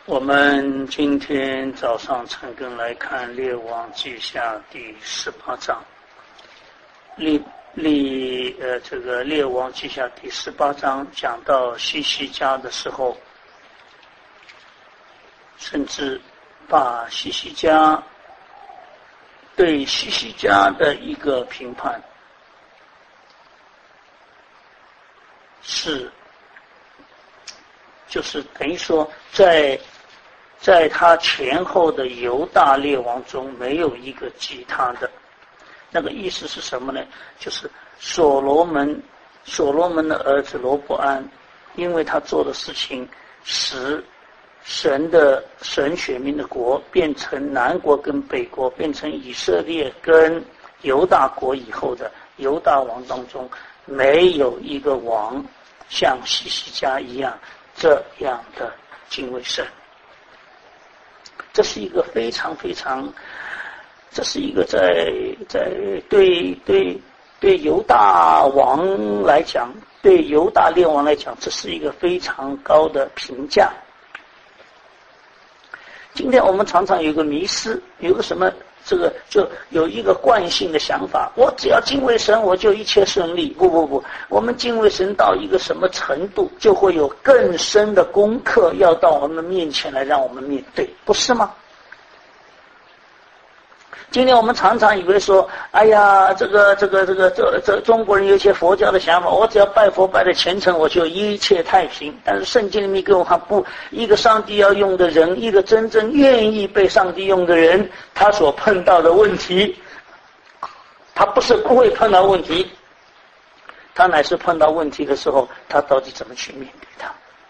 我们今天早上陈根来看《列王记下》第18章。这个《列王记下》第18章讲到西西家的时候，甚至把西西家对西西家的一个评判就是等于说在他前后的犹大列王中没有一个及他的。那个意思是什么呢？就是所罗门的儿子罗伯安，因为他做的事情使神选民的国变成南国跟北国，变成以色列跟犹大国以后的犹大王当中，没有一个王像西西家一样这样的敬畏神。这是一个非常，这是一个在对犹大王来讲，对犹大列王来讲，这是一个非常高的评价。今天我们常常有个迷思，有个什么就有一个惯性的想法，我只要敬畏神，我就一切顺利。不，我们敬畏神到一个什么程度，就会有更深的功课要到我们面前来让我们面对，不是吗？今天我们常常以为说，哎呀，这中国人有一些佛教的想法，我只要拜佛拜的虔诚，我就一切太平。但是圣经里面跟我们不，一个上帝要用的人，一个真正愿意被上帝用的人，他所碰到的问题，他不是不会碰到问题，他乃是碰到问题的时候，他到底怎么去面对它。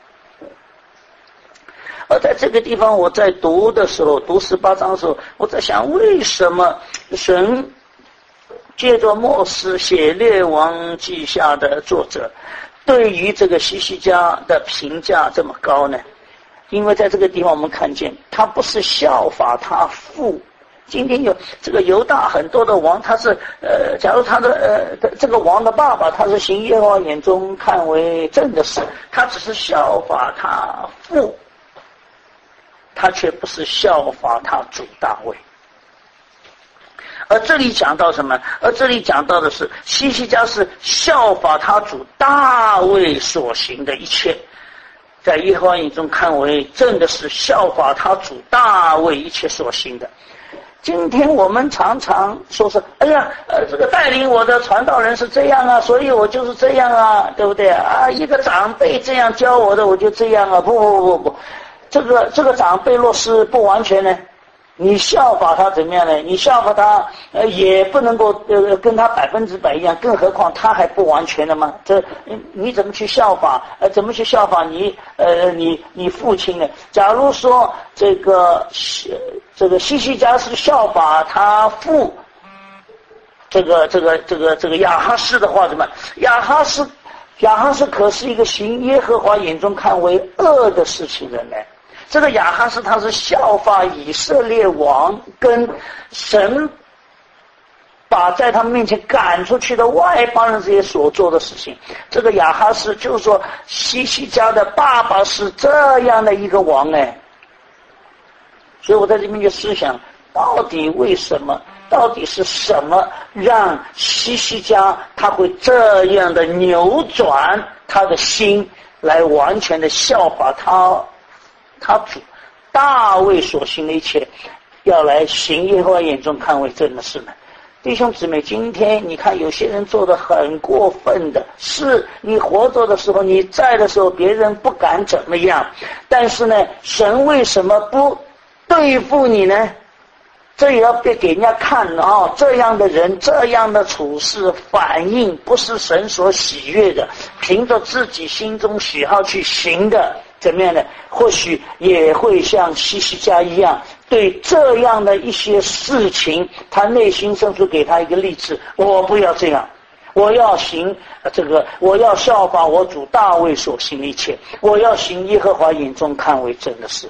而在这个地方，我在读的时候，读18章的时候，我在想，为什么神借着末世写列王记下的作者，对于这个西西家的评价这么高呢？因为在这个地方我们看见，他不是效法他父。今天有这个犹大很多的王，他是假如他的这个王的爸爸，他是行耶和华眼中看为正的事，他只是效法他父。他却不是效法他主大卫。而这里讲到什么？而这里讲到的是西西家是效法他主大卫所行的一切，在耶和华眼中看为正的是效法他主大卫一切所行的。今天我们常常说是，哎呀，这个带领我的传道人是这样啊，所以我就是这样啊，对不对啊？一个长辈这样教我的，我就这样啊。不，这个长辈若是不完全呢，你效法他怎么样呢？你效法他也不能够跟他100%一样，更何况他还不完全的吗？这你怎么去效法？怎么去效法你父亲呢？假如说这个西西家是效法他父这个亚哈斯的话，怎么亚哈斯可是一个行耶和华眼中看为恶的事情的呢？这个亚哈斯他是效法以色列王跟神把在他们面前赶出去的外邦人这些所做的事情。这个亚哈斯就是说西西家的爸爸是这样的一个王哎。所以我在这边就思想，到底为什么？到底是什么让西西家他会这样的扭转他的心，来完全的效法他主大卫所行的一切，要来行耶和华眼中看为正的事呢？弟兄姊妹，今天你看有些人做得很过分的，是你活着的时候，你在的时候，别人不敢怎么样，但是呢，神为什么不对付你呢？这也要给人家看啊！这样的人，这样的处事反应，不是神所喜悦的，凭着自己心中喜好去行的，怎么样呢？或许也会像西西家一样，对这样的一些事情，他内心深处给他一个励志：我不要这样，我要行我要效法我主大卫所行的一切，我要行耶和华眼中看为正的事。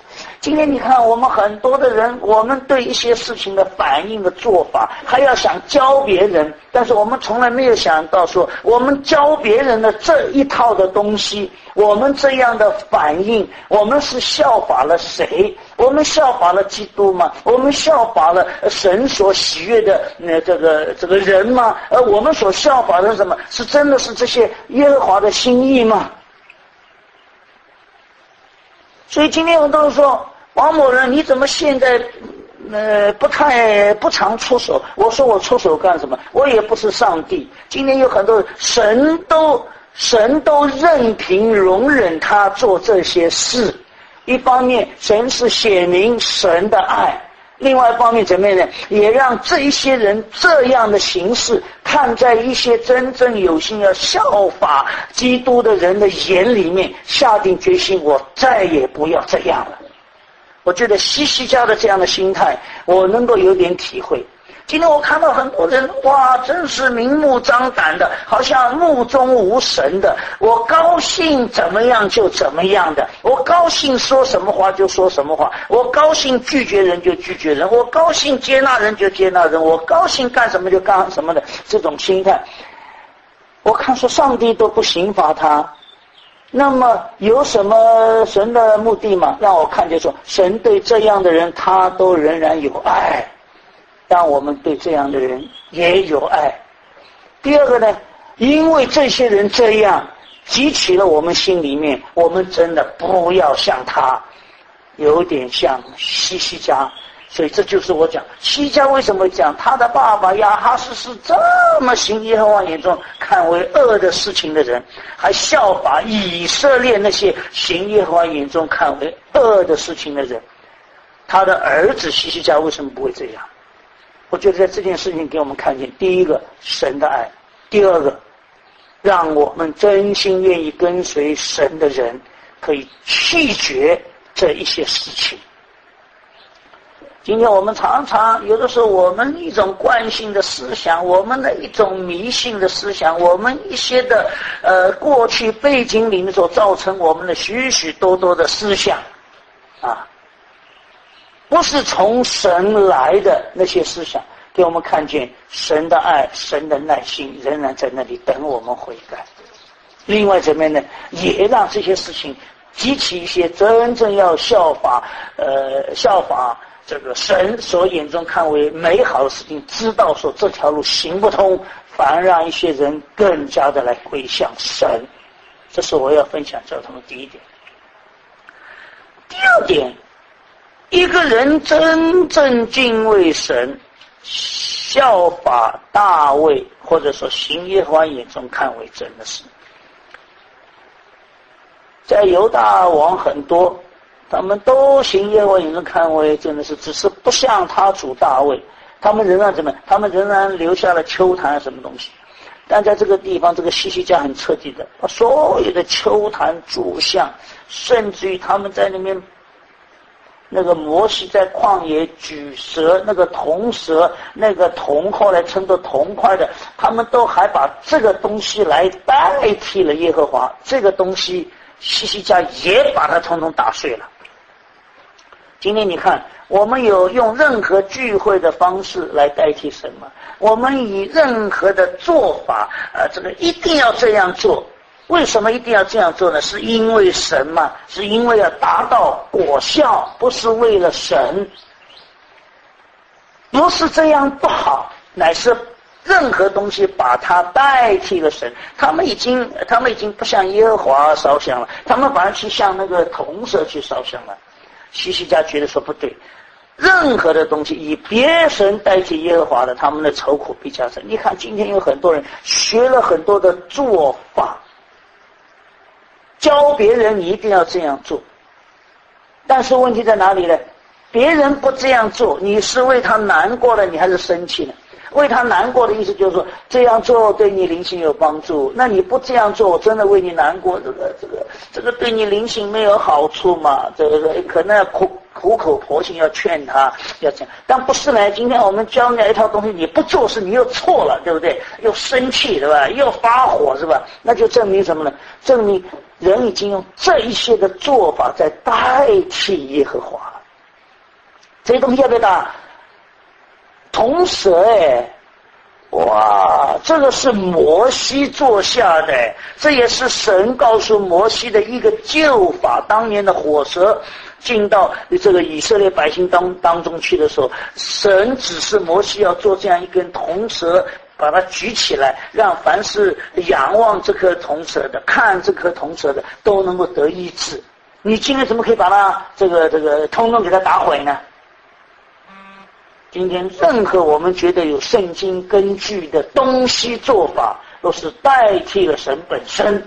今天你看我们很多的人，我们对一些事情的反应的做法，还要想教别人，但是我们从来没有想到说，我们教别人的这一套的东西，我们这样的反应，我们是效法了谁？我们效法了基督吗？我们效法了神所喜悦的这个人吗？而我们所效法的是什么？是真的是这些耶和华的心意吗？所以今天我都说，王某人你怎么现在不常出手？我说我出手干什么？我也不是上帝。今天有很多神都任凭容忍他做这些事。一方面神是显明神的爱，另外一方面怎么样呢？也让这一些人这样的形式看在一些真正有心要效法基督的人的眼里面，下定决心我再也不要这样了。我觉得西西家的这样的心态我能够有点体会。今天我看到很多人，哇，真是明目张胆的，好像目中无神的，我高兴怎么样就怎么样的，我高兴说什么话就说什么话，我高兴拒绝人就拒绝人，我高兴接纳人就接纳人，我高兴干什么就干什么的这种心态。我看说上帝都不刑罚他，那么有什么神的目的吗？让我看见说神对这样的人他都仍然有爱，让我们对这样的人也有爱。第二个呢，因为这些人这样激起了我们心里面，我们真的不要像他，有点像西西家。所以这就是我讲西西家为什么讲他的爸爸亚哈斯是这么行耶和华眼中看为恶的事情的人，还效法以色列那些行耶和华眼中看为恶的事情的人，他的儿子西西家为什么不会这样？我觉得在这件事情给我们看见，第一个神的爱，第二个让我们真心愿意跟随神的人可以弃绝这一些事情。今天我们常常有的时候我们一种惯性的思想，我们的一种迷信的思想，我们一些的过去背景里面所造成我们的许许多多的思想啊，不是从神来的那些思想，给我们看见神的爱，神的耐心仍然在那里等我们悔改。另外这边呢，也让这些事情激起一些真正要效法这个神所眼中看为美好的事情，知道说这条路行不通，反而让一些人更加的来归向神。这是我要分享交通的第一点。第二点，一个人真正敬畏神，效法大卫，或者说行耶和华眼中看为真的事。在犹大王很多，他们都行耶和华眼中看为真的事，只是不像他主大卫，他们仍然怎么？他们仍然留下了丘坛什么东西。但在这个地方，这个西西家很彻底的，把所有的丘坛柱像，甚至于他们在那边，那个摩西在旷野举蛇，那个铜蛇，那个铜后来称作铜块的，他们都还把这个东西来代替了耶和华。这个东西西西家也把它统统打碎了。今天你看，我们有用任何聚会的方式来代替神吗？我们以任何的做法，这个一定要这样做。为什么一定要这样做呢？是因为神嘛，是因为要达到果效，不是为了神。不是这样不好，乃是任何东西把它代替了神。他们已经不向耶和华烧香了，他们反而去向那个铜蛇去烧香了。西西家觉得说不对，任何的东西以别神代替耶和华的，他们的愁苦必加深。你看今天有很多人学了很多的做法，教别人你一定要这样做，但是问题在哪里呢？别人不这样做，你是为他难过了，你还是生气呢？为他难过的意思就是说，这样做对你灵性有帮助，那你不这样做，我真的为你难过，这个对你灵性没有好处嘛？这个可能要苦口婆心要劝他要这样，但不是呢。今天我们教你一套东西，你不做是你又错了，对不对？又生气，对吧？又发火，是吧？那就证明什么呢？证明人已经用这一些的做法在代替耶和华。 这些东西要不要打？铜蛇哇，这个是摩西做下的，这也是神告诉摩西的一个救法。当年的火蛇进到这个以色列百姓当中去的时候，神指示摩西要做这样一根铜蛇，把它举起来，让凡是仰望这颗铜蛇的、看这颗铜蛇的都能够得医治。你今天怎么可以把它这个通通给它打毁呢？今天任何我们觉得有圣经根据的东西做法，都是代替了神本身，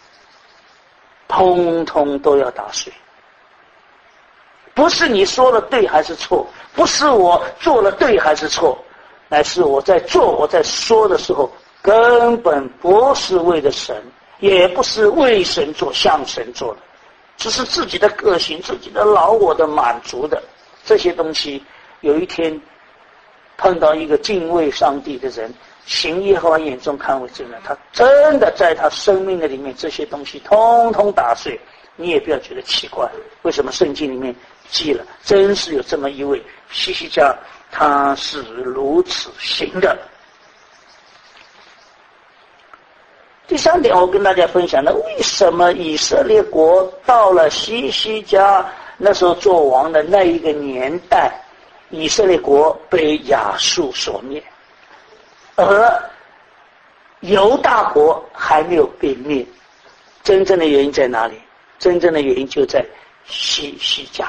通通都要打碎。不是你说了对还是错，不是我做了对还是错，乃是我在做我在说的时候，根本不是为了神，也不是为神做向神做的，只是自己的个性、自己的老我的满足的这些东西。有一天碰到一个敬畏上帝的人，行耶和华眼中看为正的，他真的在他生命的里面这些东西通通打碎。你也不要觉得奇怪，为什么圣经里面记了，真是有这么一位希西家，他是如此行的。第三点我跟大家分享的，为什么以色列国到了希西家那时候做王的那一个年代，以色列国被亚述所灭，而犹大国还没有被灭？真正的原因在哪里？真正的原因就在希西家。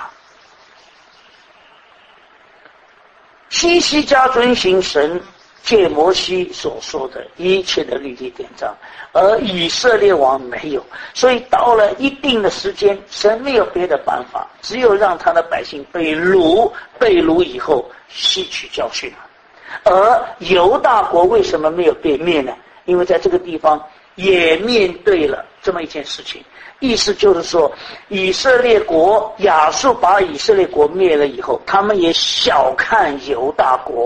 希西家遵行神借摩西所说的一切的律例典章，而以色列王没有，所以到了一定的时间，神没有别的办法，只有让他的百姓被掳以后吸取教训。而犹大国为什么没有被灭呢？因为在这个地方也面对了这么一件事情，意思就是说，以色列国亚述把以色列国灭了以后，他们也小看犹大国，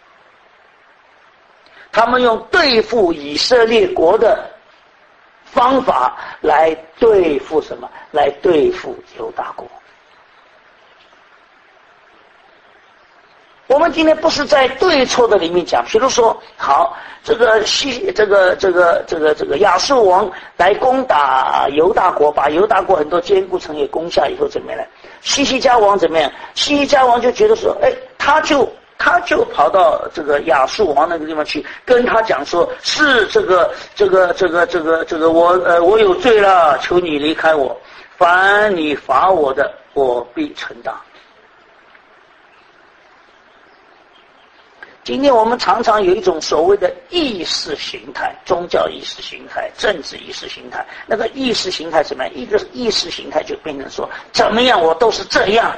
他们用对付以色列国的方法来对付什么？来对付犹大国。我们今天不是在对错的里面讲，比如说，好，这个亚述王来攻打犹大国，把犹大国很多坚固城也攻下以后怎么样呢？希西家王怎么样？希西家王就觉得说，他就跑到这个亚述王那个地方去，跟他讲说，是我有罪了，求你离开我，凡你罚我的，我必承担。今天我们常常有一种所谓的意识形态，宗教意识形态、政治意识形态。那个意识形态怎么样？一个意识形态就变成说，怎么样我都是这样。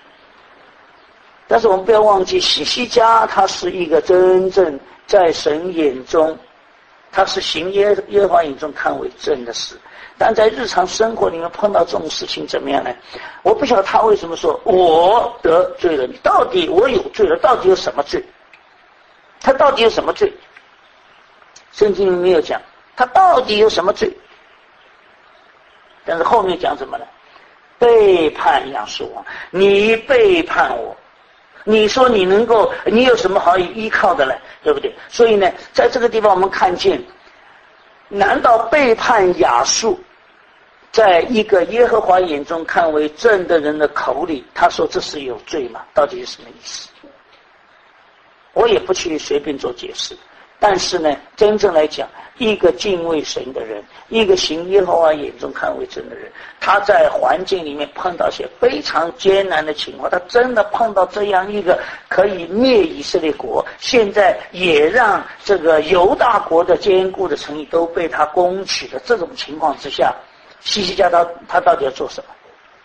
但是我们不要忘记，希西家他是一个真正在神眼中，他是行耶和华眼中看为正的事。但在日常生活里面碰到这种事情怎么样呢？我不晓得他为什么说我得罪了你，到底我有罪了，到底有什么罪？他到底有什么罪？圣经里没有讲他到底有什么罪，但是后面讲什么呢？背叛亚述王，你背叛我，你说你有什么好依靠的呢？对不对？所以呢，在这个地方我们看见，难道背叛亚述，在一个耶和华眼中看为正的人的口里，他说这是有罪吗？到底是什么意思？我也不去随便做解释，但是呢，真正来讲，一个敬畏神的人，一个行耶和华眼中看为正的人，他在环境里面碰到些非常艰难的情况，他真的碰到这样一个可以灭以色列国，现在也让这个犹大国的坚固的城邑都被他攻取的这种情况之下，希西家他到底要做什么？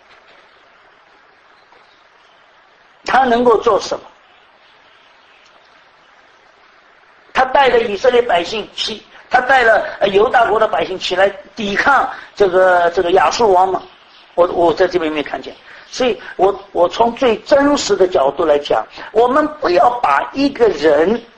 他能够做什么？他带了以色列百姓他带了犹大国的百姓起来抵抗这个亚述王嘛？我在这边没看见，所以我从最真实的角度来讲，我们不要把一个人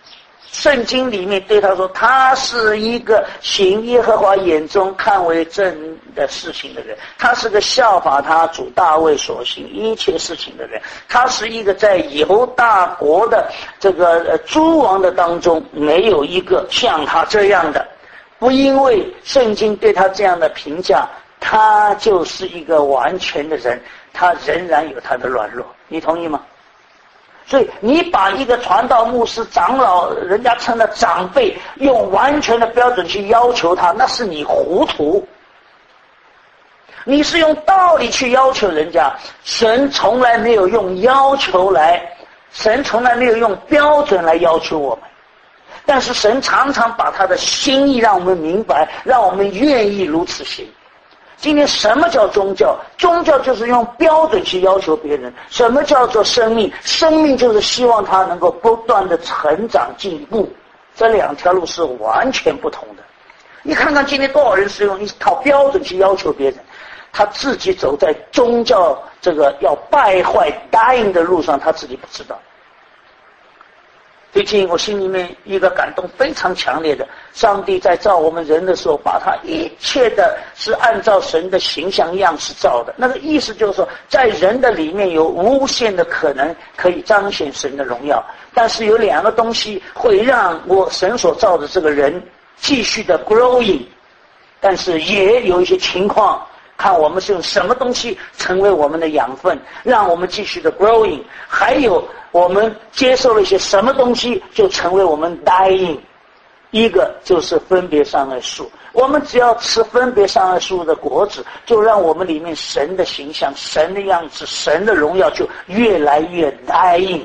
圣经里面对他说，他是一个行耶和华眼中看为正的事情的人，他是个效法他主大卫所行一切事情的人，他是一个在犹大国的这个诸王的当中没有一个像他这样的。不因为圣经对他这样的评价，他就是一个完全的人，他仍然有他的软弱，你同意吗？所以你把一个传道牧师长老人家称的长辈用完全的标准去要求他，那是你糊涂。你是用道理去要求人家，神从来没有用要求来，神从来没有用标准来要求我们，但是神常常把他的心意让我们明白，让我们愿意如此行。今天什么叫宗教？宗教就是用标准去要求别人。什么叫做生命？生命就是希望他能够不断的成长进步。这两条路是完全不同的。你看看今天多少人是用一套标准去要求别人，他自己走在宗教这个要败坏答应的路上，他自己不知道。最近我心里面一个感动非常强烈的，上帝在造我们人的时候，把他一切的是按照神的形象样式造的。那个意思就是说，在人的里面有无限的可能可以彰显神的荣耀，但是有两个东西会让我神所造的这个人继续的 growing， 但是也有一些情况，看我们是用什么东西成为我们的养分，让我们继续的 growing， 还有我们接受了一些什么东西就成为我们 dying。 一个就是分别善恶树，我们只要吃分别善恶树的果子，就让我们里面神的形象、神的样子、神的荣耀就越来越 dying。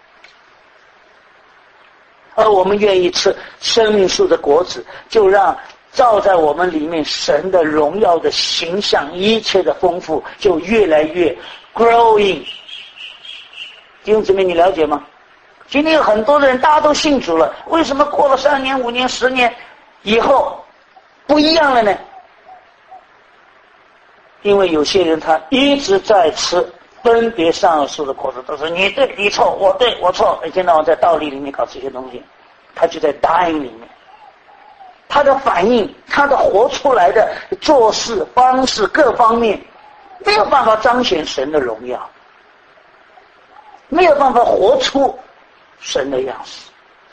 而我们愿意吃生命树的果子，就让照在我们里面神的荣耀的形象一切的丰富就越来越 growing。 弟兄姊妹，你了解吗？今天有很多的人大家都信主了，为什么过了3年5年10年以后不一样了呢？因为有些人他一直在吃分别善恶树的果子，都是你对你错，我对我错，一天到晚在道理里面搞这些东西，他就在答应里面，他的反应，他的活出来的做事方式各方面没有办法彰显神的荣耀，没有办法活出神的样式。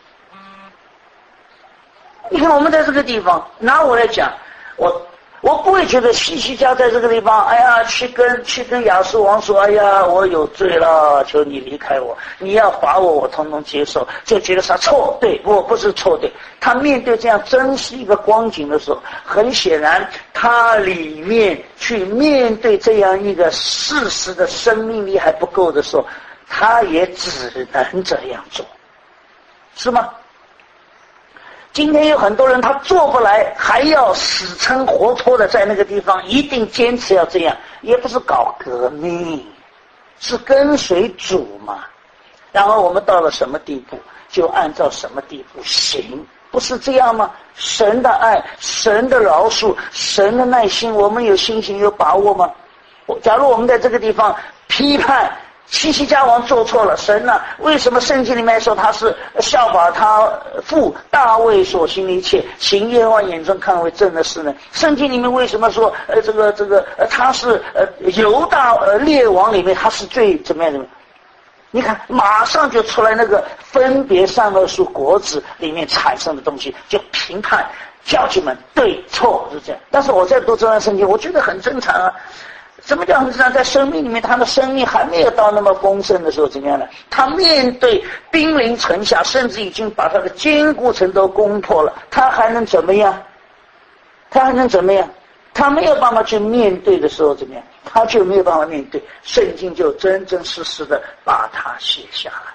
你看我们在这个地方，拿我来讲，我不会觉得西西家在这个地方，哎呀，去跟亚述王说，哎呀，我有罪了，求你离开我，你要罚我，我统统接受，就觉得他错对，我不是错对。他面对这样真实一个光景的时候，很显然他里面去面对这样一个事实的生命力还不够的时候，他也只能这样做，是吗？今天有很多人他做不来，还要死撑活拖的在那个地方一定坚持要这样，也不是搞革命，是跟随主嘛。然后我们到了什么地步就按照什么地步行，不是这样吗？神的爱，神的饶恕，神的耐心，我们有信心有把握吗？假如我们在这个地方批判西西家王做错了，神呢？为什么圣经里面说他是效法他父大卫所行的一切，行耶和华眼中看为正的事呢？圣经里面为什么说他是犹大列王里面他是最怎么样的？你看，马上就出来那个分别善恶树果子里面产生的东西，就评判教训们对错是这样。但是我在读这段圣经，我觉得很正常啊。什么叫很正常？在生命里面，他的生命还没有到那么丰盛的时候，怎么样呢？他面对兵临城下，甚至已经把他的坚固城都攻破了，他还能怎么样？他还能怎么样？他没有办法去面对的时候，怎么样？他就没有办法面对，圣经就真真实实的把它写下来。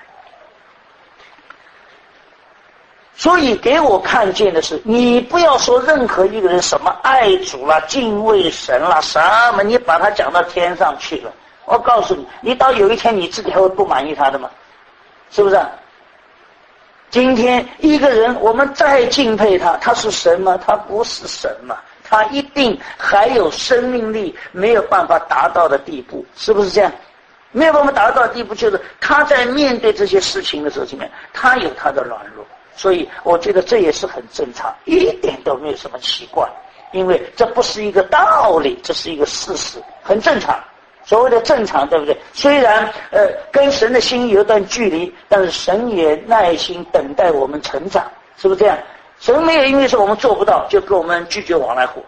所以给我看见的是，你不要说任何一个人什么爱主啦、敬畏神啦什么，你把他讲到天上去了，我告诉你，你到有一天你自己还会不满意他的吗？是不是啊？今天一个人我们再敬佩他，他是神吗？他不是神嘛，他一定还有生命力没有办法达到的地步，是不是这样？没有办法达到的地步，就是他在面对这些事情的时候，怎么样？他有他的软弱。 所以我觉得这也是很正常，一点都没有什么奇怪，因为这不是一个道理，这是一个事实，很正常。所谓的正常，对不对？虽然跟神的心有一段距离，但是神也耐心等待我们成长，是不是这样？神没有因为说我们做不到就跟我们拒绝往来户，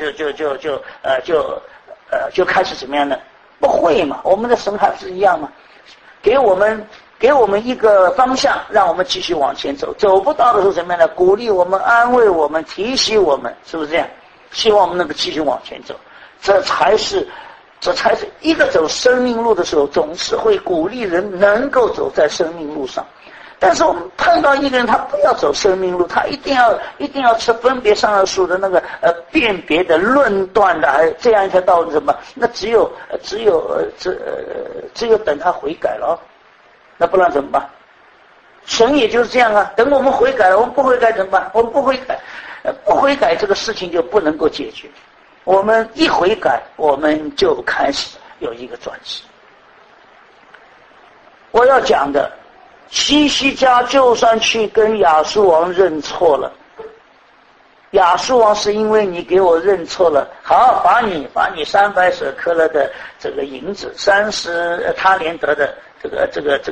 就开始怎么样呢？不会嘛，我们的神还是一样嘛，给我们一个方向，让我们继续往前走。走不到的时候怎么样呢？鼓励我们，安慰我们，提醒我们，是不是这样？希望我们能够继续往前走，这才是一个走生命路的时候，总是会鼓励人能够走在生命路上。但是我们碰到一个人，他不要走生命路，他一定要吃分别善恶树的那个辨别的论断的，这样一条道路什么？那只有等他悔改了，那不然怎么办？神也就是这样啊，等我们悔改了，我们不悔改怎么办？我们不悔改，不悔改这个事情就不能够解决。我们一悔改，我们就开始有一个转型。我要讲的，西西家就算去跟亚述王认错了，亚述王是因为你给我认错了，好，罚你300舍克勒的这个银子，30他连得的这个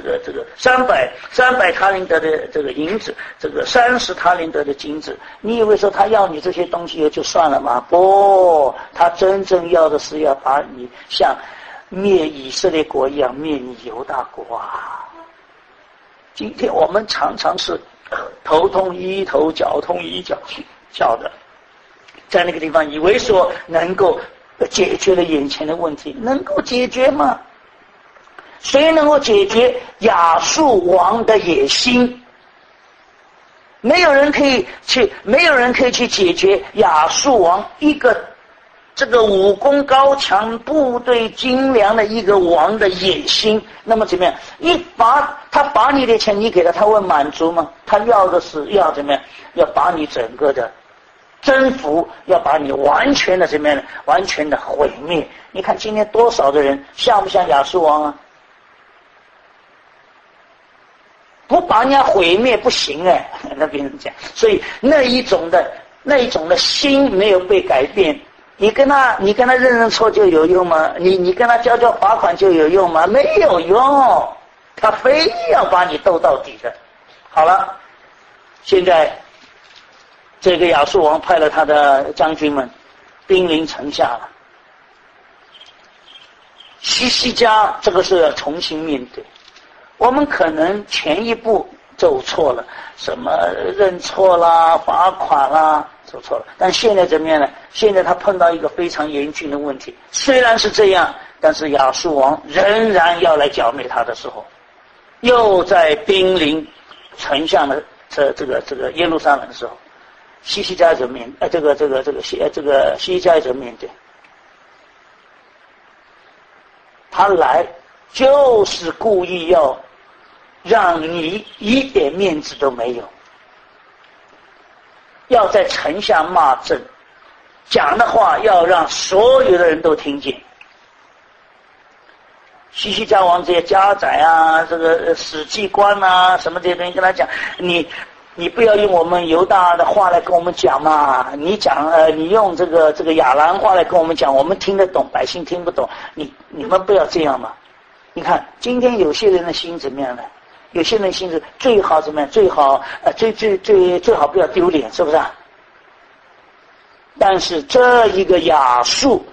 300他连得的这个银子，这个30他连得的金子，你以为说他要你这些东西就算了吗？不，他真正要的是要把你像灭以色列国一样灭你犹大国啊！今天我们常常是头痛医头，脚痛医脚的，在那个地方以为说能够解决了眼前的问题，能够解决吗？谁能够解决亚述王的野心？没有人可以去解决亚述王一个这个武功高强、部队精良的一个王的野心。那么怎么样？他把你的钱你给他，他会满足吗？他要的是要怎么样？要把你整个的征服，要把你完全的怎么样？完全的毁灭。你看今天多少的人像不像亚述王啊？不把人家毁灭不行哎，那别人讲，所以那一种的心没有被改变。你跟他认错就有用吗？你跟他交罚款就有用吗？没有用，他非要把你斗到底的。好了，现在这个亚述王派了他的将军们兵临城下了，西西家这个是重新面对。我们可能前一步走错了，什么认错啦、罚款啦，走错了。但现在怎么样呢？现在他碰到一个非常严峻的问题，虽然是这样，但是亚述王仍然要来剿灭他的时候，又在兵临城下的这个耶路撒冷的时候，西西家怎么面？西西家怎么面对？他来就是故意要让你一点面子都没有，要在城下骂阵，讲的话要让所有的人都听见。西西家王这些家宰啊，这个史记官啊，什么这些东西跟他讲，你不要用我们犹大的话来跟我们讲嘛，你用这个亚兰话来跟我们讲，我们听得懂，百姓听不懂，你们不要这样嘛。你看今天有些人的心怎么样呢？有些人心是最好怎么样？最好最好不要丢脸，是不是啊？但是这一个亚述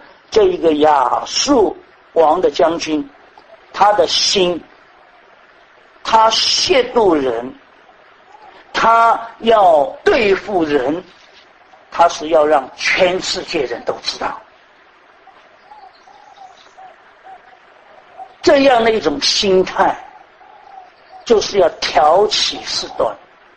王的将军，他的心，他亵渎人，他要对付人，他是要让全世界人都知道。这样的一种心态，就是要挑起事端。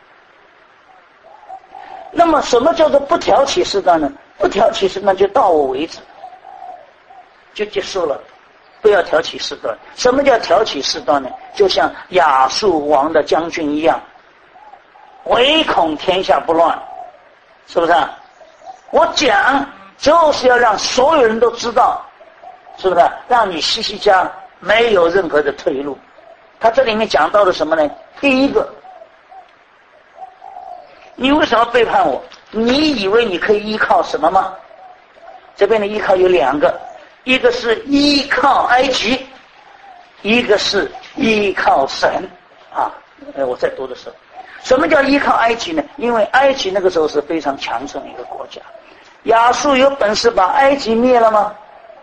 那么什么叫做不挑起事端呢？不挑起事端就到我为止，就结束了，不要挑起事端。什么叫挑起事端呢？就像亚述王的将军一样，唯恐天下不乱，是不是啊？我讲就是要让所有人都知道，是不是啊？让你西西家没有任何的退路。他这里面讲到了什么呢？第一个， 你为什么背叛我？你以为你可以依靠什么吗？这边的依靠有两个，一个是依靠埃及，一个是依靠神啊。我在读的时候，什么叫依靠埃及呢？因为埃及那个时候是非常强盛的一个国家，亚述有本事把埃及灭了吗？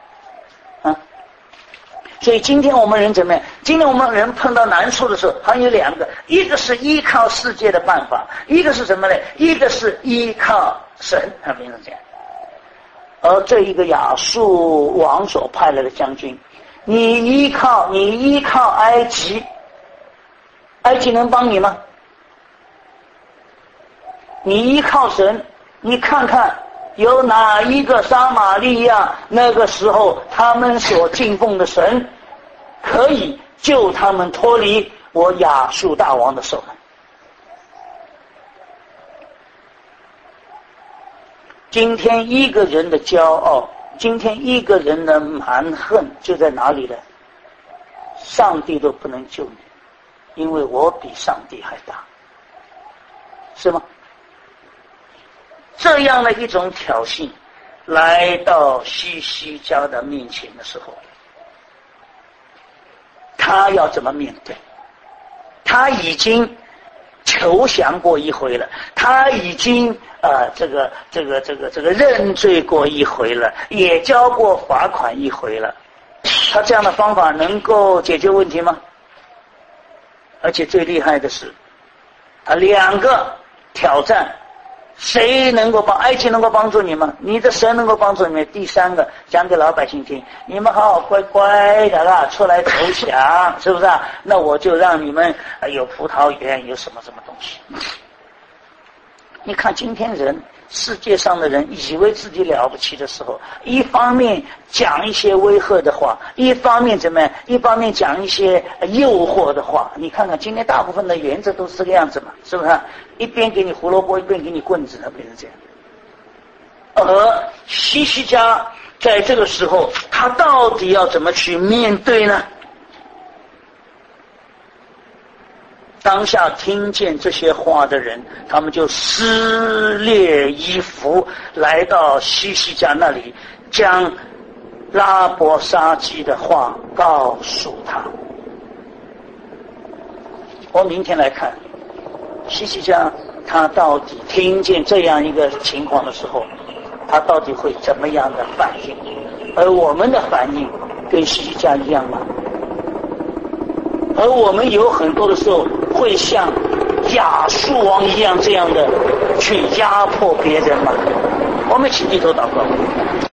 所以今天我们人怎么样？今天我们人碰到难处的时候，还有两个，一个是依靠世界的办法，一个是什么呢？一个是依靠神，变成这样。而这一个亚述王所派来的将军，你依靠埃及，埃及能帮你吗？你依靠神，你看看有哪一个撒玛利亚那个时候他们所敬奉的神可以救他们脱离我亚述大王的手呢？今天一个人的骄傲，今天一个人的蛮横就在哪里呢？上帝都不能救你，因为我比上帝还大，是吗？这样的一种挑衅来到西西家的面前的时候，他要怎么面对？他已经求降过一回了，他已经认罪过一回了，也交过罚款一回了。他这样的方法能够解决问题吗？而且最厉害的是，两个挑战，谁能够埃及能够帮助你吗？你的神能够帮助你们。第三个，讲给老百姓听，你们好好乖乖的啦，出来投降，是不是啊？那我就让你们有葡萄园，有什么东西。你看今天人，世界上的人以为自己了不起的时候，一方面讲一些威吓的话，一方面怎么样？一方面讲一些诱惑的话。你看看今天大部分的原则都是这个样子嘛，是不是？一边给你胡萝卜，一边给你棍子，变成这样。而西西家在这个时候，他到底要怎么去面对呢？当下听见这些话的人，他们就撕裂衣服，来到西西家那里，将拉伯沙基的话告诉他。我明天来看西西家他到底听见这样一个情况的时候，他到底会怎么样的反应？而我们的反应跟西西家一样吗？而我们有很多的时候会像亚述王一样这样的去压迫别人吗？我们一起低头祷告。